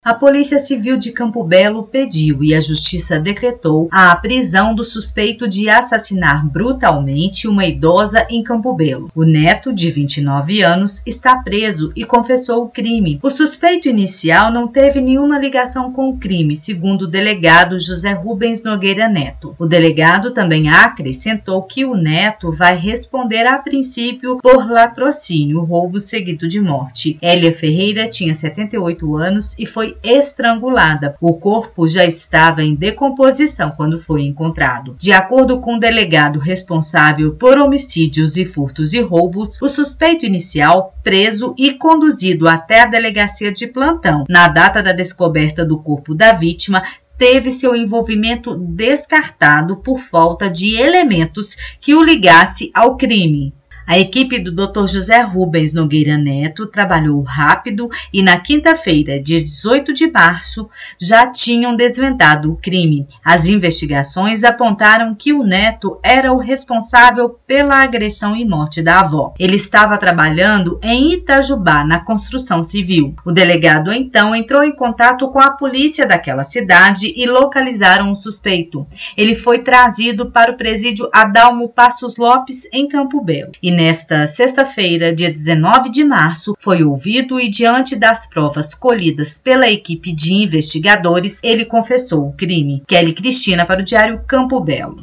A Polícia Civil de Campo Belo pediu e a Justiça decretou a prisão do suspeito de assassinar brutalmente uma idosa em Campo Belo. O neto, de 29 anos, está preso e confessou o crime. O suspeito inicial não teve nenhuma ligação com o crime, segundo o delegado José Rubens Nogueira Neto. O delegado também acrescentou que o neto vai responder a princípio por latrocínio, roubo seguido de morte. Hélia Ferreira tinha 78 anos e foi estrangulada. O corpo já estava em decomposição quando foi encontrado. De acordo com o delegado responsável por homicídios e furtos e roubos, o suspeito inicial, preso e conduzido até a delegacia de plantão. Na data da descoberta do corpo da vítima, teve seu envolvimento descartado por falta de elementos que o ligasse ao crime. A equipe do Dr. José Rubens Nogueira Neto trabalhou rápido e na quinta-feira, dia 18 de março, já tinham desvendado o crime. As investigações apontaram que o neto era o responsável pela agressão e morte da avó. Ele estava trabalhando em Itajubá, na construção civil. O delegado então entrou em contato com a polícia daquela cidade e localizaram o suspeito. Ele foi trazido para o presídio Adalmo Passos Lopes, em Campo Belo. E nesta sexta-feira, dia 19 de março, foi ouvido e, diante das provas colhidas pela equipe de investigadores, ele confessou o crime. Kelly Cristina para o Diário Campo Belo.